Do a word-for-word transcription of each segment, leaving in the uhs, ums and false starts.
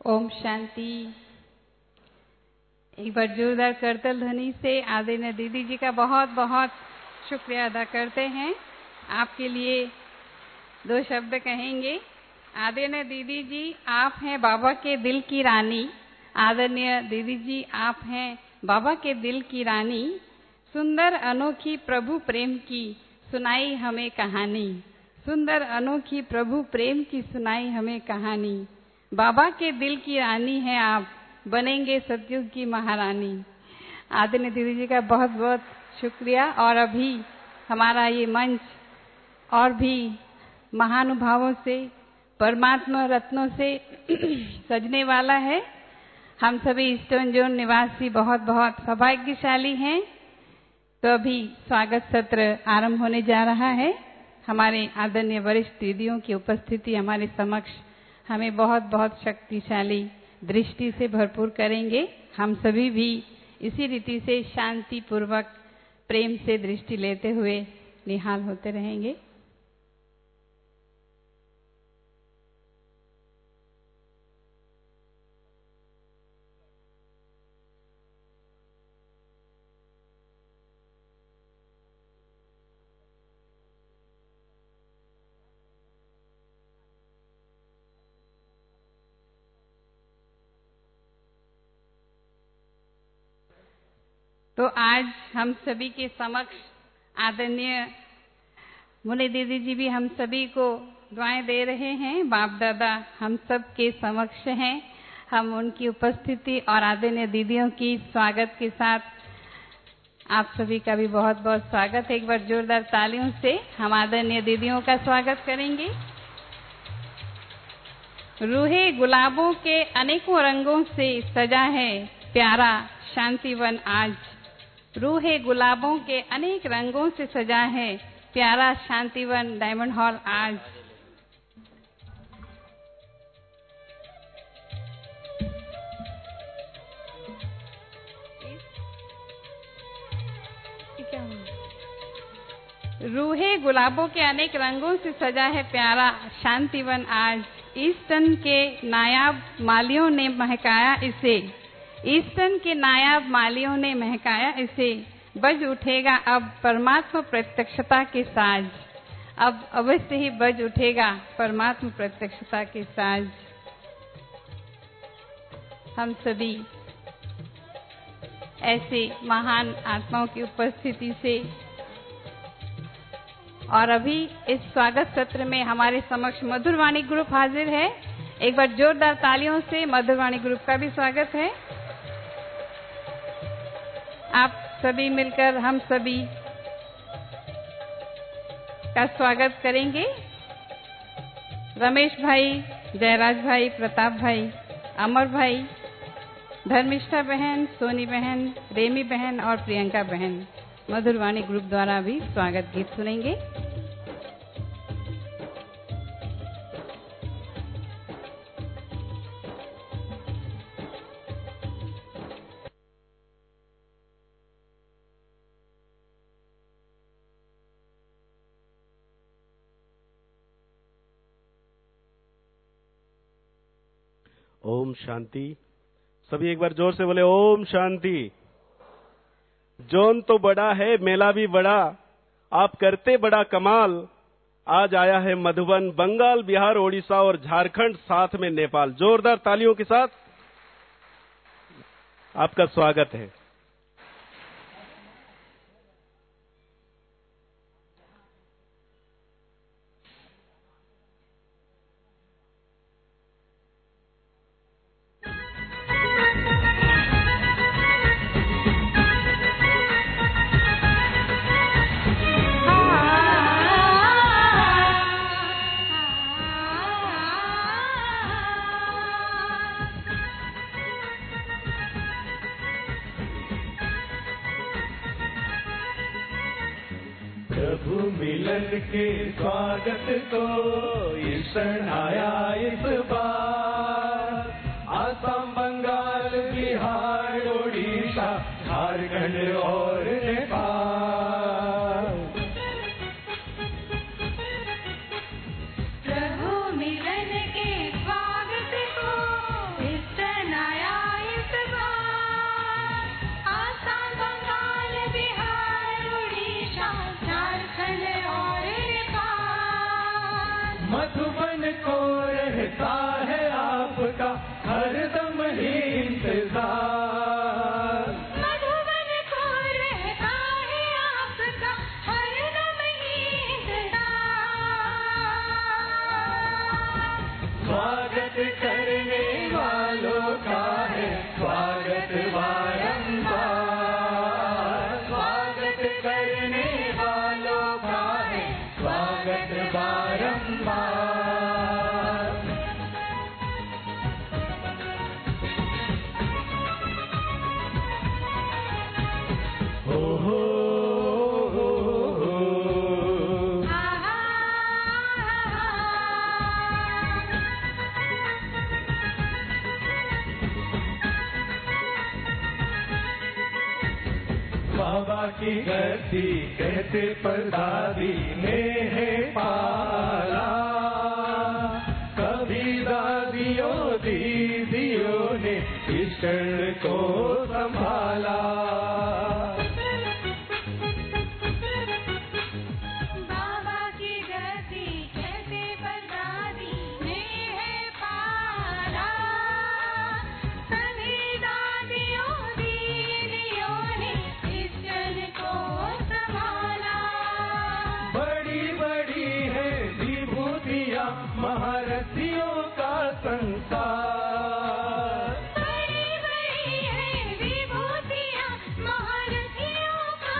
ओम शांति। एक बार जोरदार करतल ध्वनि से आदरणीय दीदी जी का बहुत बहुत शुक्रिया अदा करते हैं। आपके लिए दो शब्द कहेंगे। आदरणीय दीदी जी, आप हैं बाबा के दिल की रानी। आदरणीय दीदी जी, आप हैं बाबा के दिल की रानी। सुंदर अनोखी प्रभु प्रेम की सुनाई हमें कहानी। सुंदर अनोखी प्रभु प्रेम की सुनाई हमें कहानी। बाबा के दिल की रानी हैं आप, बनेंगे सतयुग की महारानी। आदरणीय दीदी जी का बहुत बहुत शुक्रिया। और अभी हमारा ये मंच और भी महानुभावों से, परमात्मा रत्नों से सजने वाला है। हम सभी ईस्टर्न जोन निवासी बहुत बहुत सौभाग्यशाली हैं। तो अभी स्वागत सत्र आरंभ होने जा रहा है। हमारे आदरणीय वरिष्ठ दीदियों की उपस्थिति हमारे समक्ष हमें बहुत बहुत शक्तिशाली दृष्टि से भरपूर करेंगे। हम सभी भी इसी रीति से शांति पूर्वक प्रेम से दृष्टि लेते हुए निहाल होते रहेंगे। तो आज हम सभी के समक्ष आदरणीय मुनि दीदी जी भी हम सभी को दुआएं दे रहे हैं। बाप दादा हम सब के समक्ष हैं। हम उनकी उपस्थिति और आदरणीय दीदियों की स्वागत के साथ आप सभी का भी बहुत बहुत स्वागत है। एक बार जोरदार तालियों से हम आदरणीय दीदियों का स्वागत करेंगे। रूहे गुलाबों के अनेकों रंगों से सजा है प्यारा शांतिवन आज। रूहे गुलाबों के अनेक रंगों से सजा है प्यारा शांतिवन डायमंड हॉल आज। रूहे गुलाबों के अनेक रंगों से सजा है प्यारा शांतिवन आज। ईस्टर्न के नायाब मालियों ने महकाया इसे। ईस्टर्न के नायाब मालियों ने महकाया इसे। बज उठेगा अब परमात्मा प्रत्यक्षता के साज। अब अवश्य ही बज उठेगा परमात्मा प्रत्यक्षता के साज। हम सभी ऐसे महान आत्माओं की उपस्थिति से और अभी इस स्वागत सत्र में हमारे समक्ष मधुरवाणी ग्रुप हाजिर है। एक बार जोरदार तालियों से मधुरवाणी ग्रुप का भी स्वागत है। आप सभी मिलकर हम सभी का स्वागत करेंगे। रमेश भाई, जयराज भाई, प्रताप भाई, अमर भाई, धर्मिष्ठा बहन, सोनी बहन, रेमी बहन और प्रियंका बहन मधुरवाणी ग्रुप द्वारा भी स्वागत गीत सुनेंगे। ओम शांति। सभी एक बार जोर से बोले ओम शांति। जोन तो बड़ा है, मेला भी बड़ा, आप करते बड़ा कमाल। आज आया है मधुबन, बंगाल, बिहार, ओडिशा और झारखंड, साथ में नेपाल। जोरदार तालियों के साथ आपका स्वागत है। प्रभु मिलन के स्वागत को ईश्वर आया इस बार। आसाम, बंगाल, बिहार, ओडिशा, झारखंड और नेपाल। प्रभु मिलन के स्वागत को रहता है आपका हरदम ही इंतजार। मधुबन को रहता है आपका हरदम ही इंतजार। स्वागत करने वालों का है स्वागत बारंबार। स्वागत करने वालों का है स्वागत बारंबार। हो हो हो हो आहा बाबा की गद्दी कहते परदादी ने है पाला। कभी दादियों दीदियों ने इस क्षण को संभाला। बाबा की गद्दी कहते परदादी ने है पाला। सभी दादियों दीदियों ने इस क्षण को संभाला। बड़ी बड़ी है विभूतियाँ महारथियों का संसार। बड़ी बड़ी है विभूतियाँ महारथियों का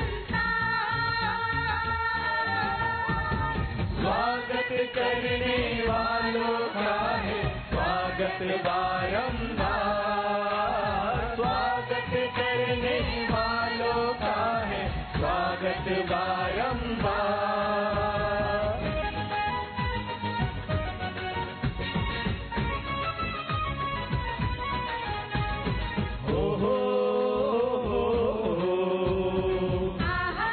संसार। स्वागत करने वालों का है स्वागत बारंबार। स्वागत करने वालों का है स्वागत बारंबार। हो हो हो हो आहा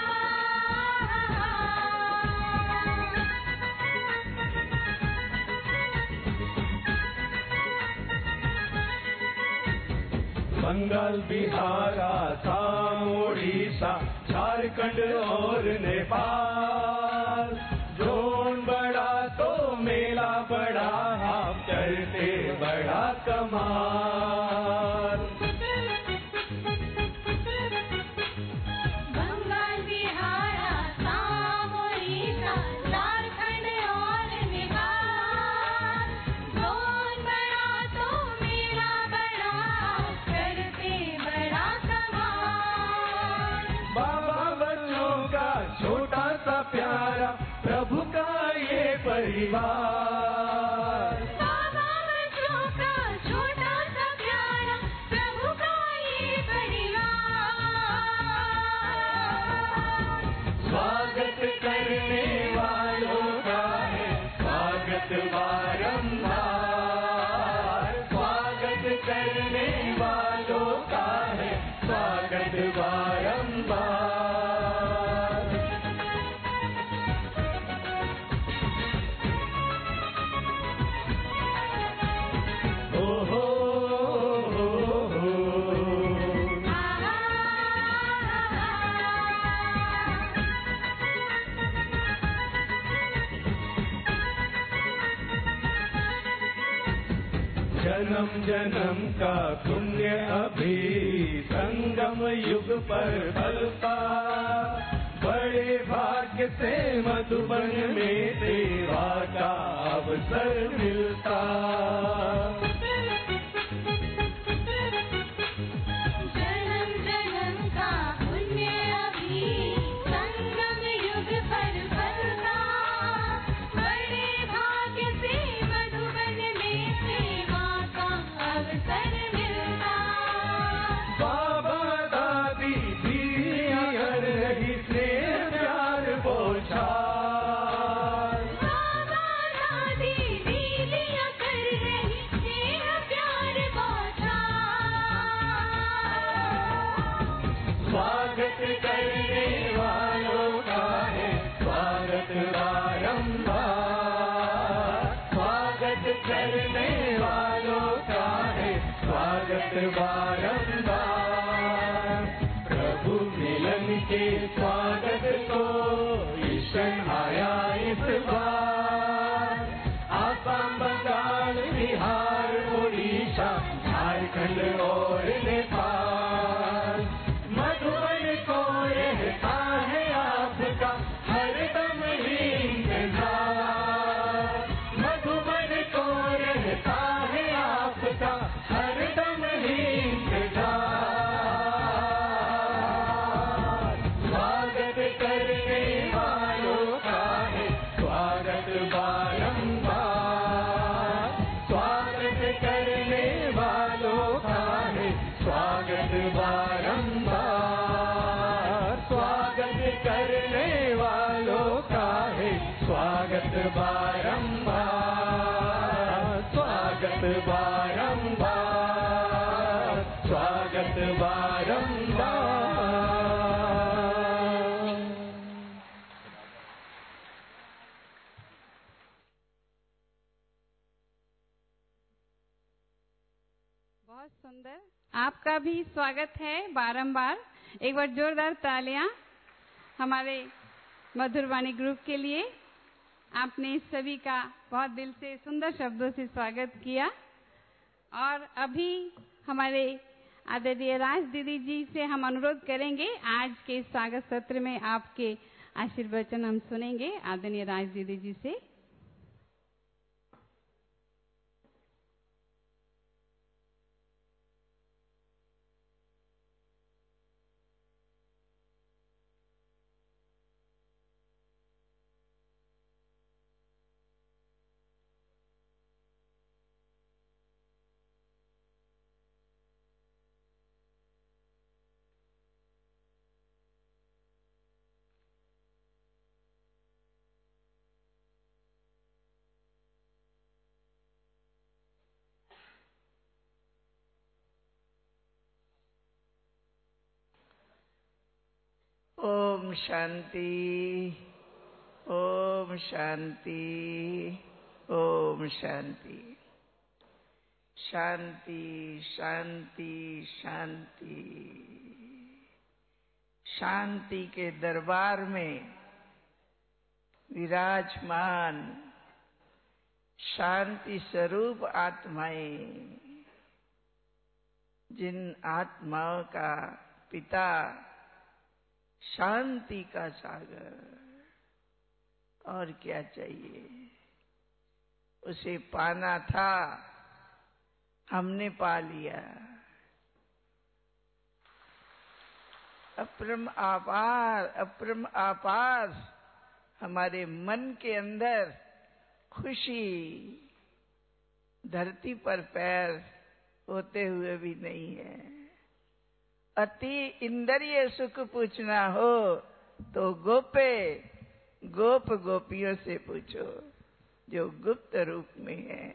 बंगाल बिहार आसाम ओडिशा झारखंड और नेपाल। जोन बड़ा तो मेला बड़ा आप करते बड़ा कमाल। बंगाल बिहार आसाम ओडिशा झारखंड और नेपाल। जोन बड़ा तो मेरा बड़ा करते बड़ा कमाल। बाबा बच्चों का छोटा सा प्यारा प्रभु का ये परिवार। बाबा बच्चों का छोटा सा प्यारा प्रभु का ये परिवार। स्वागत करने वालों का है स्वागत बारंबार। स्वागत करने वालों का है स्वागत बारंबार। हो हो हो हो आहा जन्म जन्म का पुण्य अभी संगम युग पर फलता। बड़े भाग्य से मधुबन में सेवा का अवसर मिलता। जन्म जन्म का पुण्य अभी संगम युग पर फलता। बड़े भाग्य से मधुबन में सेवा का अवसर मिलता। बाबा दादी दीदियाँ कर रही स्नेह प्यार बोछार। बाबा दादी दीदियाँ कर रही स्नेह प्यार बौछार। स्वागत करने वालों का है स्वागत बारंबार। स्वागत करने वालों का है स्वागत बारंबार। प्रभु मिलन के स्वागत को ईश्वर आया इस बार। आसाम बंगाल भूटान और नेपाल। मधुबन को रहता है आपका हरदम इंतजार। मधुबन को रहता है आपका हरदम इंतजार। स्वागत करने वालों का है स्वागत बारंबार। स्वागत करने वालों का है स्वागत बारंबार। स्वागत करने वालों का है स्वागत बारंबार। स्वागत बारंबार। स्वागत बारंबार। बहुत सुंदर। आपका भी स्वागत है बारंबार। एक बार जोरदार तालियां हमारे मधुरवाणी ग्रुप के लिए। आपने सभी का बहुत दिल से सुंदर शब्दों से स्वागत किया। और अभी हमारे आदरणीय राज दीदी जी से हम अनुरोध करेंगे, आज के स्वागत सत्र में आपके आशीर्वचन हम सुनेंगे आदरणीय राज दीदी जी से। ओम शांति, ओम शांति, ओम शांति। शांति शांति शांति। शांति के दरबार में विराजमान शांति स्वरूप आत्माएं, जिन आत्माओं का पिता शांति का सागर, और क्या चाहिए। उसे पाना था, हमने पा लिया। अपरम आपार, अपरम आपार हमारे मन के अंदर खुशी धरती पर पैर होते हुए भी नहीं है। अति इंद्रिय सुख पूछना हो तो गोपे गोप गोपियों से पूछो, जो गुप्त रूप में है।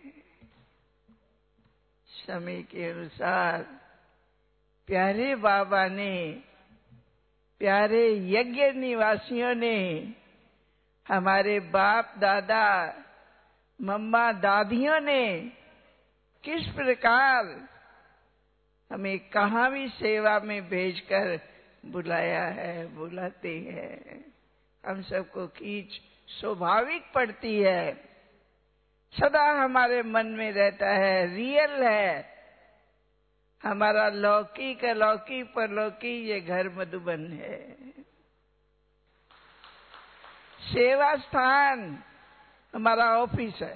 समय के अनुसार प्यारे बाबा ने, प्यारे यज्ञ निवासियों ने, हमारे बाप दादा मम्मा दादियों ने किस प्रकार हमें कहाँ भी सेवा में भेजकर बुलाया है, बुलाते हैं। हम सबको खींच स्वाभाविक पड़ती है, सदा हमारे मन में रहता है, रियल है। हमारा लौकिक अलौकिक परलौकिक ये घर मधुबन है। सेवा स्थान हमारा ऑफिस है।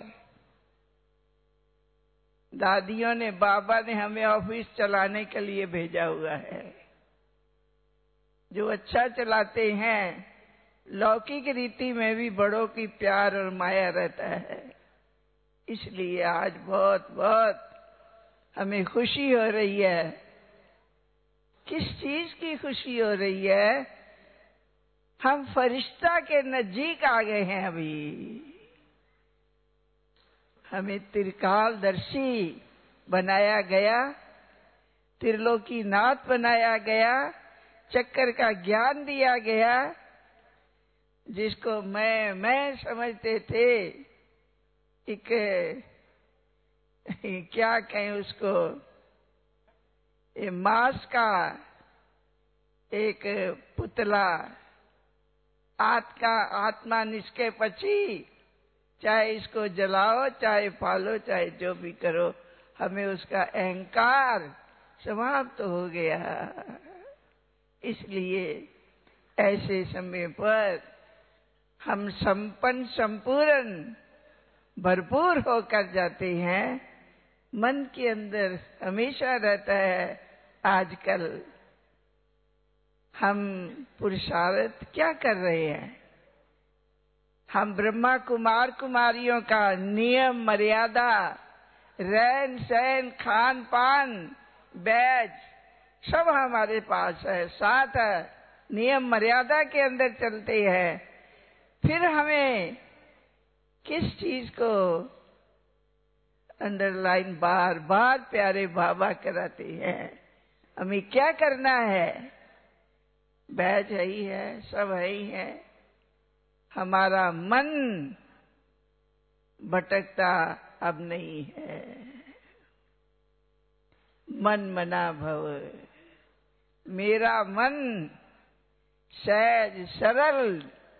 दादियों ने, बाबा ने हमें ऑफिस चलाने के लिए भेजा हुआ है। जो अच्छा चलाते हैं, लौकिक रीति में भी बड़ों की प्यार और माया रहता है। इसलिए आज बहुत बहुत हमें खुशी हो रही है। किस चीज की खुशी हो रही है? हम फरिश्ता के नजदीक आ गए हैं। अभी हमें त्रिकालदर्शी बनाया गया, त्रिलोकीनाथ बनाया गया, चक्कर का ज्ञान दिया गया। जिसको मैं मैं समझते थे, एक क्या कहें उसको, ये मांस का एक पुतला, आत का आत्मा निष्के पची, चाहे इसको जलाओ, चाहे पालो, चाहे जो भी करो, हमें उसका अहंकार समाप्त हो गया। इसलिए ऐसे समय पर हम संपन्न संपूर्ण भरपूर होकर जाते हैं। मन के अंदर हमेशा रहता है आजकल हम पुरुषार्थ क्या कर रहे हैं। हम ब्रह्मा कुमार कुमारियों का नियम मर्यादा, रहन सहन, खान पान, बैज सब हमारे पास है, साथ है, नियम मर्यादा के अंदर चलते हैं। फिर हमें किस चीज को अंडरलाइन बार बार प्यारे बाबा कराते हैं, हमें क्या करना है। बैज है ही है, सब है ही है। हमारा मन भटकता अब नहीं है। मन मना भव, मेरा मन सहज सरल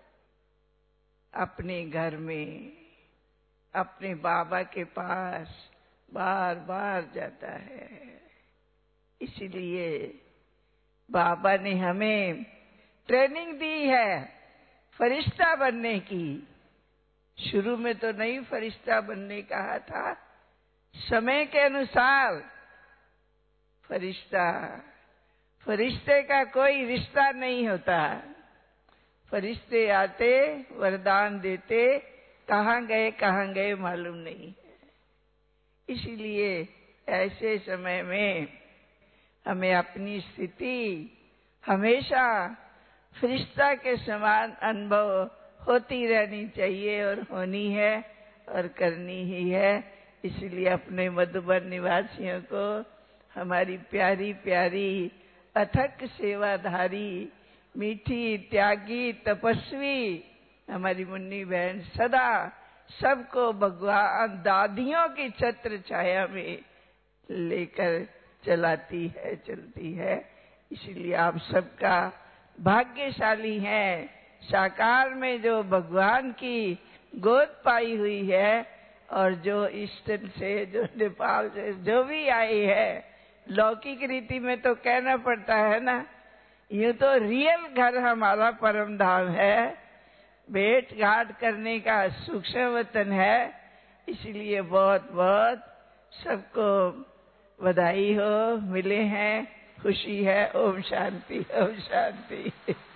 अपने घर में अपने बाबा के पास बार बार जाता है। इसलिए बाबा ने हमें ट्रेनिंग दी है फरिश्ता बनने की। शुरू में तो नहीं फरिश्ता बनने कहा था, समय के अनुसार फरिश्ता। फरिश्ते का कोई रिश्ता नहीं होता। फरिश्ते आते, वरदान देते, कहाँ गए कहाँ गए मालूम नहीं है। इसलिए ऐसे समय में हमें अपनी स्थिति हमेशा फरिश्ता के समान अनुभव होती रहनी चाहिए और होनी है और करनी ही है। इसलिए अपने मधुबन निवासियों को हमारी प्यारी प्यारी अथक सेवाधारी, मीठी, त्यागी, तपस्वी हमारी मुन्नी बहन सदा सबको भगवान दादियों की छत्र छाया में लेकर चलाती है, चलती है। इसलिए आप सबका भाग्यशाली हैं। साकार में जो भगवान की गोद पाई हुई है और जो ईस्टर्न से, जो नेपाल से जो भी आए हैं, लौकिक रीति में तो कहना पड़ता है ना, यूं तो रियल घर हमारा परम धाम है, भेंट घाट करने का सूक्ष्म वतन है। इसलिए बहुत बहुत सबको बधाई हो, मिले हैं, खुशी है। ओम शांति, ओम शांति।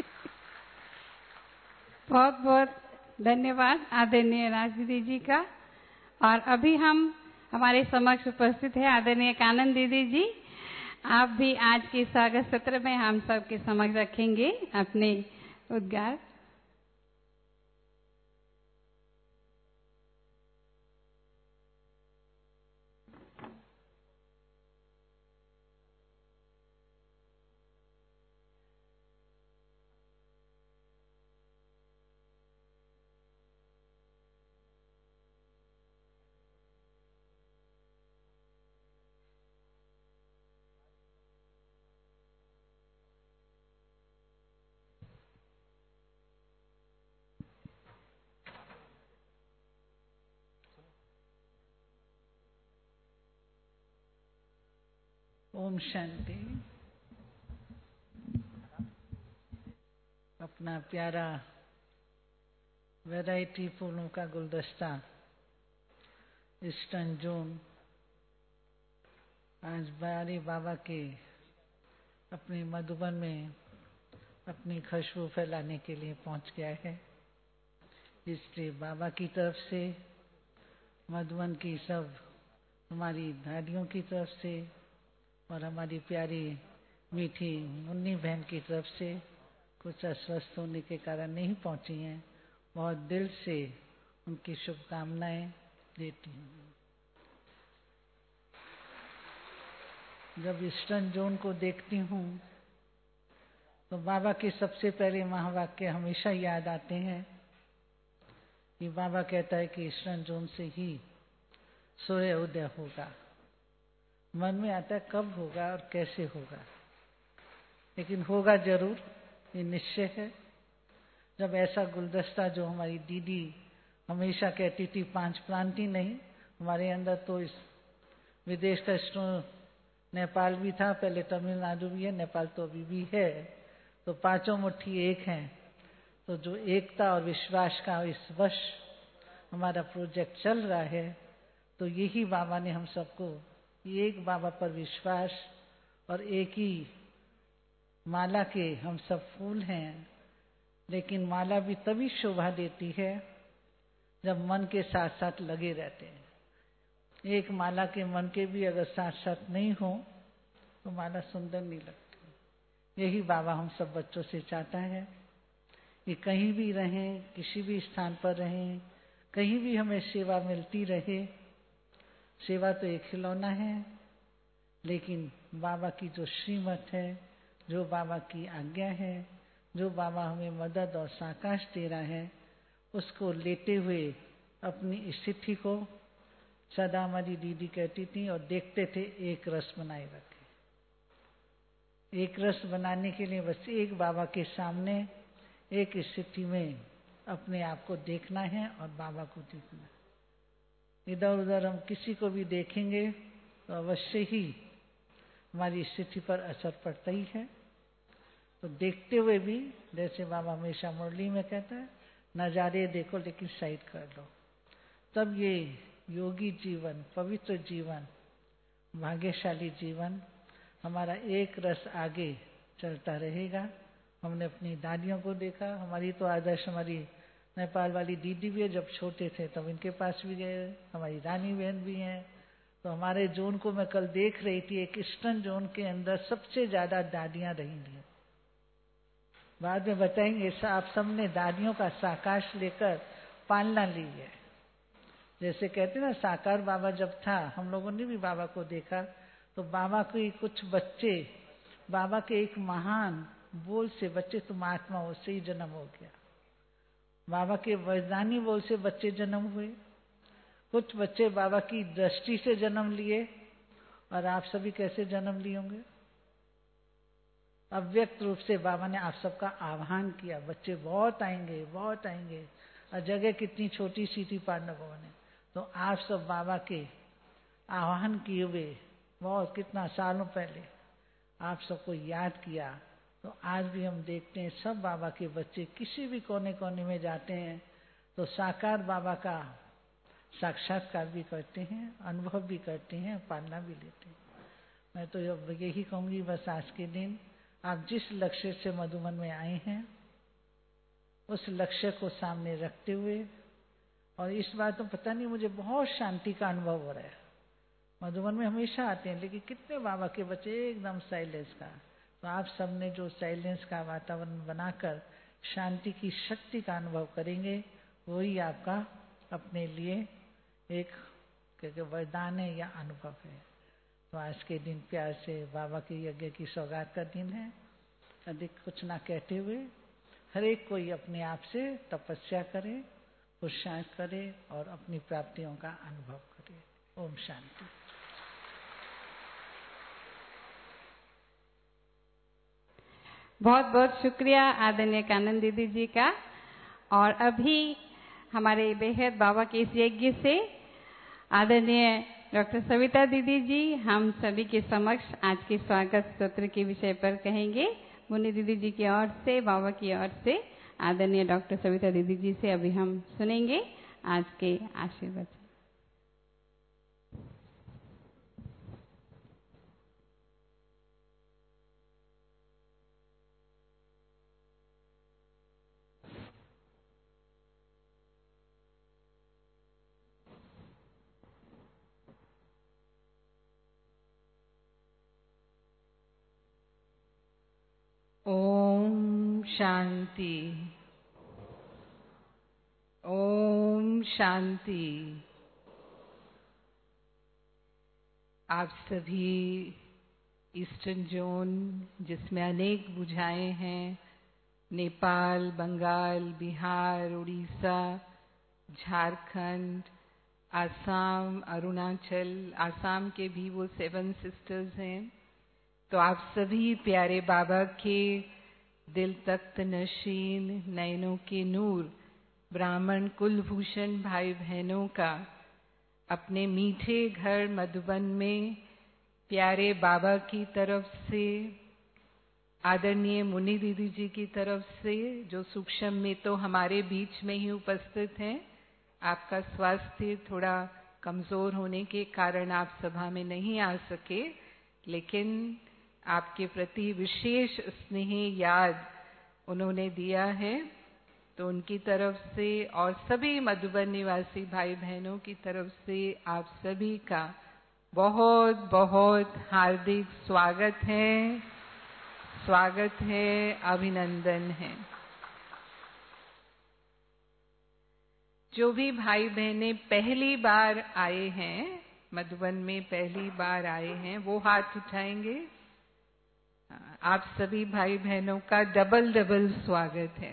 बहुत बहुत धन्यवाद आदरणीय राजदीदी जी का। और अभी हम हमारे समक्ष उपस्थित है आदरणीय कानन दीदी जी। आप भी आज के स्वागत सत्र में हम सबके समक्ष रखेंगे अपने उद्गार। ओम शांति। अपना प्यारा वैरायटी फूलों का गुलदस्ता ईस्टर्न जोन आज बारी बाबा के अपने मधुबन में अपनी खुशबू फैलाने के लिए पहुंच गया है। इसलिए बाबा की तरफ से, मधुबन की सब हमारी दादियों की तरफ से और हमारी प्यारी मीठी मुन्नी बहन की तरफ से कुछ अस्वस्थ होने के कारण नहीं पहुंची हैं, बहुत दिल से उनकी शुभकामनाएं देती हूँ। जब ईस्टर्न जोन को देखती हूँ तो बाबा के सबसे पहले महावाक्य हमेशा याद आते हैं कि बाबा कहता है कि ईस्टर्न जोन से ही सूर्य उदय होगा। मन में आता है कब होगा और कैसे होगा, लेकिन होगा जरूर, ये निश्चय है। जब ऐसा गुलदस्ता जो हमारी दीदी हमेशा कहती थी, पांच प्लांटी नहीं, हमारे अंदर तो इस विदेश का स्टोन नेपाल भी था, पहले तमिलनाडु भी है, नेपाल तो अभी भी है। तो पांचों मुट्ठी एक हैं। तो जो एकता और विश्वास का इस वर्ष हमारा प्रोजेक्ट चल रहा है, तो यही बाबा ने हम सबको एक बाबा पर विश्वास और एक ही माला के हम सब फूल हैं। लेकिन माला भी तभी शोभा देती है जब मन के साथ साथ लगे रहते हैं। एक माला के मन के भी अगर साथ साथ नहीं हो तो माला सुंदर नहीं लगती। यही बाबा हम सब बच्चों से चाहता है कि कहीं भी रहें, किसी भी स्थान पर रहें, कहीं भी हमें सेवा मिलती रहे। सेवा तो एक खिलौना है, लेकिन बाबा की जो श्रीमत है, जो बाबा की आज्ञा है, जो बाबा हमें मदद और साकाश दे रहा है, उसको लेते हुए अपनी स्थिति को, सदा हमारी दीदी कहती थी, और देखते थे एक रस बनाए रखे। एक रस बनाने के लिए बस एक बाबा के सामने एक स्थिति में अपने आप को देखना है और बाबा को देखना है। इधर उधर हम किसी को भी देखेंगे तो अवश्य ही हमारी स्थिति पर असर पड़ता ही है। तो देखते हुए भी, जैसे बाबा हमेशा मुरली में कहता है, नज़ारे देखो लेकिन साइड कर लो। तब ये योगी जीवन, पवित्र जीवन, भाग्यशाली जीवन हमारा एक रस आगे चलता रहेगा। हमने अपनी दादियों को देखा, हमारी तो आदर्श हमारी नेपाल वाली दीदी भी है, जब छोटे थे तब इनके पास भी गए, हमारी रानी बहन भी हैं। तो हमारे जोन को मैं कल देख रही थी, एक ईस्टर्न जोन के अंदर सबसे ज्यादा दादियां रहेंगी। बाद में बताएंगे, आप सबने दादियों का साकाश लेकर पालना ली है। जैसे कहते ना, साकार बाबा जब था, हम लोगों ने भी बाबा को देखा, तो बाबा के कुछ बच्चे, बाबा के एक महान बोल से बच्चे, तुम आत्मा हो, से ही जन्म हो गया। बाबा के वरदानी बोल से बच्चे जन्म हुए। कुछ बच्चे बाबा की दृष्टि से जन्म लिए। और आप सभी कैसे जन्म लिए होंगे? अव्यक्त रूप से बाबा ने आप सबका आह्वान किया, बच्चे बहुत आएंगे, बहुत आएंगे। और जगह कितनी छोटी सी थी पांडवों ने, तो आप सब बाबा के आह्वान किए हुए बहुत कितना सालों पहले आप सबको याद किया। तो आज भी हम देखते हैं सब बाबा के बच्चे किसी भी कोने कोने में जाते हैं तो साकार बाबा का साक्षात्कार भी करते हैं, अनुभव भी करते हैं, पालना भी लेते हैं। मैं तो यही कहूँगी, बस आज के दिन आप जिस लक्ष्य से मधुबन में आए हैं, उस लक्ष्य को सामने रखते हुए, और इस बार तो पता नहीं मुझे बहुत शांति का अनुभव हो रहा है। मधुबन में हमेशा आते हैं, लेकिन कितने बाबा के बच्चे एकदम साइलेंस का। तो आप सबने जो साइलेंस का वातावरण बनाकर शांति की शक्ति का अनुभव करेंगे, वही आपका अपने लिए एक वरदान है या अनुभव है। तो आज के दिन प्यार से बाबा के यज्ञ की सौगात का दिन है। अधिक कुछ ना कहते हुए हर एक कोई अपने आप से तपस्या करे, पुरुषार्थ करे और अपनी प्राप्तियों का अनुभव करे। ओम शांति। बहुत बहुत शुक्रिया आदरणीय कानन दीदी जी का। और अभी हमारे बेहद बाबा के इस यज्ञ से आदरणीय डॉक्टर सविता दीदी जी हम सभी के समक्ष आज के स्वागत सत्र के विषय पर कहेंगे। मुन्नी दीदी जी की ओर से, बाबा की ओर से आदरणीय डॉक्टर सविता दीदी जी से अभी हम सुनेंगे आज के आशीर्वाद। ओम शांति, ओम शांति। आप सभी ईस्टर्न जोन, जिसमें अनेक बुझाएं हैं, नेपाल, बंगाल, बिहार, उड़ीसा, झारखंड, आसाम, अरुणाचल, आसाम के भी वो सेवन सिस्टर्स हैं। तो आप सभी प्यारे बाबा के दिल तख्त नशीन, नैनों के नूर, ब्राह्मण कुलभूषण भाई बहनों का अपने मीठे घर मधुबन में प्यारे बाबा की तरफ से, आदरणीय मुनि दीदी जी की तरफ से, जो सूक्ष्म में तो हमारे बीच में ही उपस्थित हैं। आपका स्वास्थ्य थोड़ा कमजोर होने के कारण आप सभा में नहीं आ सके, लेकिन आपके प्रति विशेष स्नेह याद उन्होंने दिया है, तो उनकी तरफ से और सभी मधुबन निवासी भाई बहनों की तरफ से आप सभी का बहुत बहुत हार्दिक स्वागत है, स्वागत है, अभिनंदन है। जो भी भाई बहनें पहली बार आए हैं, मधुबन में पहली बार आए हैं, वो हाथ उठाएंगे। आप सभी भाई बहनों का डबल डबल स्वागत है।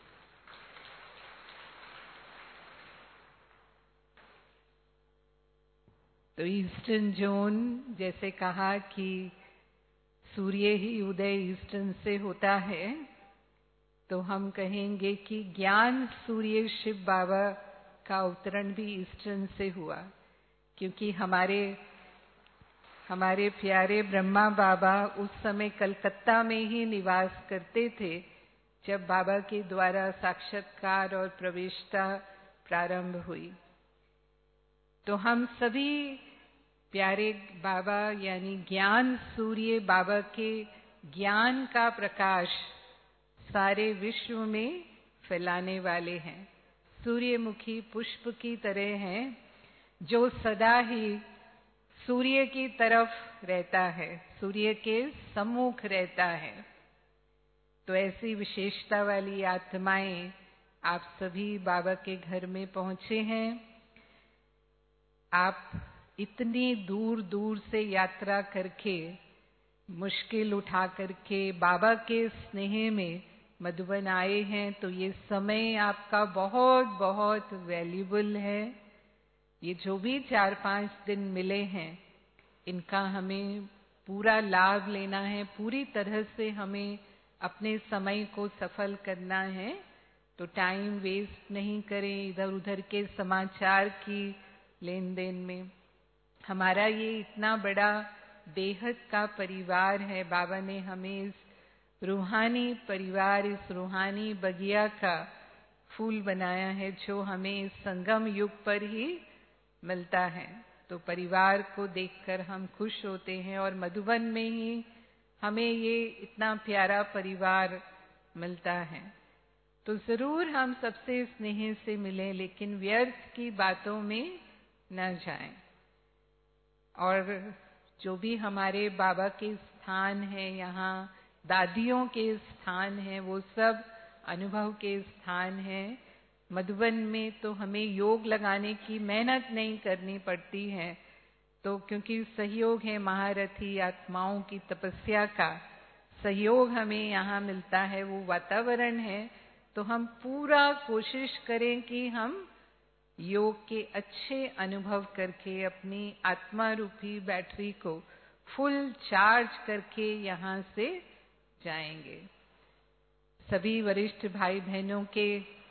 तो ईस्टर्न जोन, जैसे कहा कि सूर्य ही उदय ईस्टर्न से होता है, तो हम कहेंगे कि ज्ञान सूर्य शिव बाबा का अवतरण भी ईस्टर्न से हुआ, क्योंकि हमारे हमारे प्यारे ब्रह्मा बाबा उस समय कलकत्ता में ही निवास करते थे, जब बाबा के द्वारा साक्षात्कार और प्रवेशता प्रारंभ हुई। तो हम सभी प्यारे बाबा यानी ज्ञान सूर्य बाबा के ज्ञान का प्रकाश सारे विश्व में फैलाने वाले हैं। सूर्यमुखी पुष्प की तरह हैं, जो सदा ही सूर्य की तरफ रहता है, सूर्य के सम्मुख रहता है। तो ऐसी विशेषता वाली आत्माएं आप सभी बाबा के घर में पहुंचे हैं। आप इतनी दूर दूर से यात्रा करके, मुश्किल उठा करके बाबा के स्नेह में मधुबन आए हैं, तो ये समय आपका बहुत बहुत वैल्यूबल है। ये जो भी चार पांच दिन मिले हैं, इनका हमें पूरा लाभ लेना है, पूरी तरह से हमें अपने समय को सफल करना है। तो टाइम वेस्ट नहीं करें इधर उधर के समाचार की लेन देन में। हमारा ये इतना बड़ा बेहद का परिवार है, बाबा ने हमें इस रूहानी परिवार, इस रूहानी बगिया का फूल बनाया है, जो हमें इस संगम युग पर ही मिलता है। तो परिवार को देखकर हम खुश होते हैं, और मधुबन में ही हमें ये इतना प्यारा परिवार मिलता है। तो जरूर हम सबसे स्नेह से मिलें, लेकिन व्यर्थ की बातों में न जाएं। और जो भी हमारे बाबा के स्थान है, यहाँ दादियों के स्थान है, वो सब अनुभव के स्थान है। मधुबन में तो हमें योग लगाने की मेहनत नहीं करनी पड़ती है, तो क्योंकि सहयोग है महारथी आत्माओं की तपस्या का सहयोग हमें यहाँ मिलता है, वो वातावरण है। तो हम पूरा कोशिश करें कि हम योग के अच्छे अनुभव करके अपनी आत्मा रूपी बैटरी को फुल चार्ज करके यहाँ से जाएंगे। सभी वरिष्ठ भाई बहनों के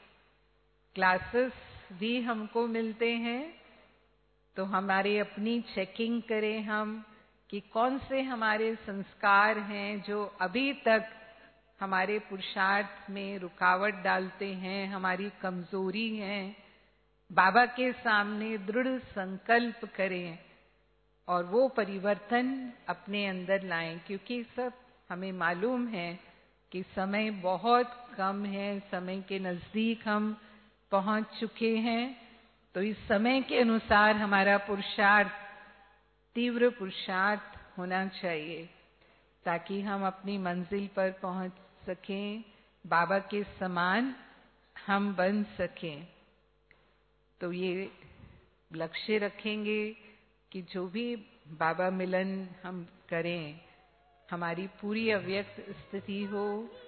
क्लासेस भी हमको मिलते हैं, तो हमारे अपनी चेकिंग करें हम कि कौन से हमारे संस्कार हैं जो अभी तक हमारे पुरुषार्थ में रुकावट डालते हैं, हमारी कमजोरी है। बाबा के सामने दृढ़ संकल्प करें और वो परिवर्तन अपने अंदर लाएं, क्योंकि सब हमें मालूम है कि समय बहुत कम है, समय के नजदीक हम पहुंच चुके हैं। तो इस समय के अनुसार हमारा पुरुषार्थ, तीव्र पुरुषार्थ होना चाहिए, ताकि हम अपनी मंजिल पर पहुंच सकें, बाबा के समान हम बन सकें। तो ये लक्ष्य रखेंगे कि जो भी बाबा मिलन हम करें, हमारी पूरी अव्यक्त स्थिति हो।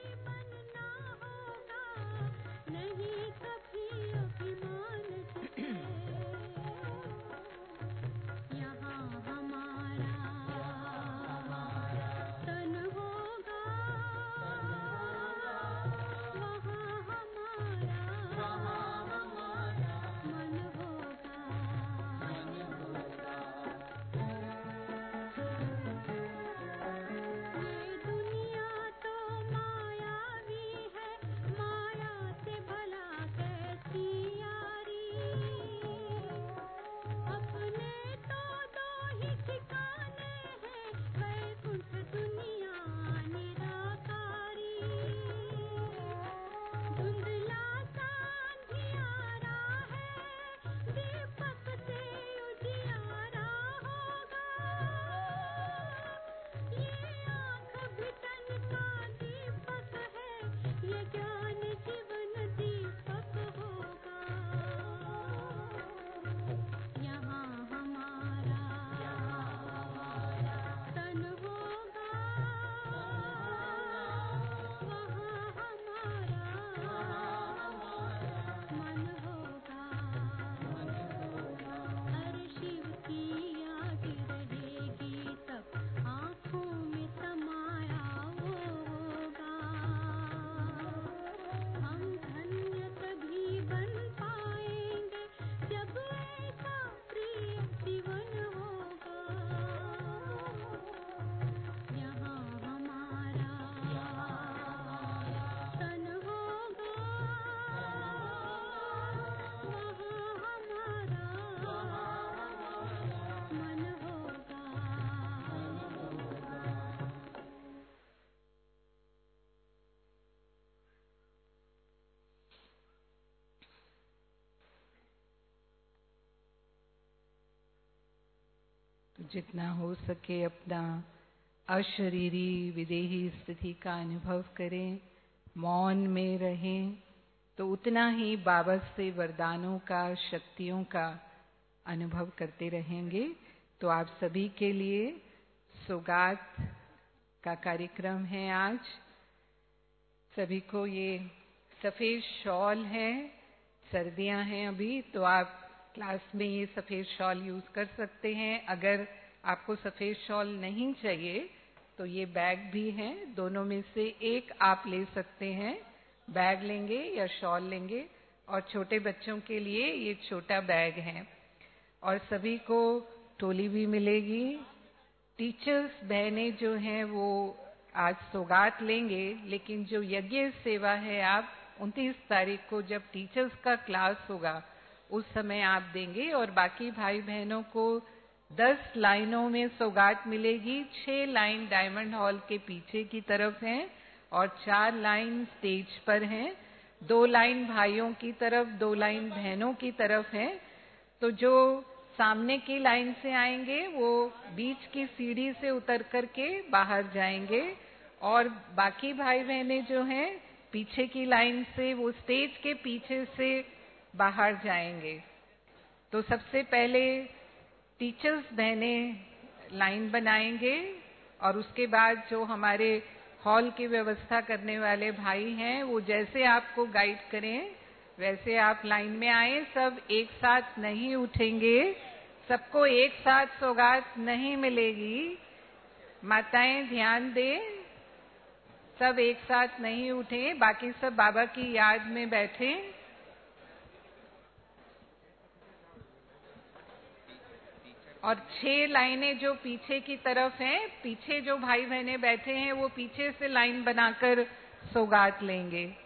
नहीं कभी अभिमान से यहाँ हमारा तन होगा, वहाँ हमारा मन होगा। जितना हो सके अपना अशरीरी विदेही स्थिति का अनुभव करें, मौन में रहें, तो उतना ही बाबा से वरदानों का, शक्तियों का अनुभव करते रहेंगे। तो आप सभी के लिए सौगात का कार्यक्रम है आज। सभी को ये सफेद शॉल है, सर्दियां हैं अभी, तो आप क्लास में ये सफेद शॉल यूज कर सकते हैं। अगर आपको सफेद शॉल नहीं चाहिए तो ये बैग भी हैं, दोनों में से एक आप ले सकते हैं। बैग लेंगे या शॉल लेंगे, और छोटे बच्चों के लिए ये छोटा बैग है। और सभी को टोली भी मिलेगी। टीचर्स बहनें जो हैं वो आज सौगात लेंगे, लेकिन जो यज्ञ सेवा है आप उनतीस तारीख को जब टीचर्स का क्लास होगा उस समय आप देंगे। और बाकी भाई बहनों को दस लाइनों में सौगात मिलेगी। छह लाइन डायमंड हॉल के पीछे की तरफ हैं और चार लाइन स्टेज पर हैं। दो लाइन भाइयों की तरफ, दो लाइन बहनों की तरफ है। तो जो सामने की लाइन से आएंगे वो बीच की सीढ़ी से उतर करके बाहर जाएंगे, और बाकी भाई बहनें जो हैं पीछे की लाइन से वो स्टेज के पीछे से बाहर जाएंगे। तो सबसे पहले टीचर्स बहनें लाइन बनाएंगे, और उसके बाद जो हमारे हॉल की व्यवस्था करने वाले भाई हैं वो जैसे आपको गाइड करें वैसे आप लाइन में आए। सब एक साथ नहीं उठेंगे, सबको एक साथ सौगात नहीं मिलेगी। माताएं ध्यान दें, सब एक साथ नहीं उठें, बाकी सब बाबा की याद में बैठें। और छह लाइनें जो पीछे की तरफ हैं, पीछे जो भाई बहनें बैठे हैं वो पीछे से लाइन बनाकर सौगात लेंगे।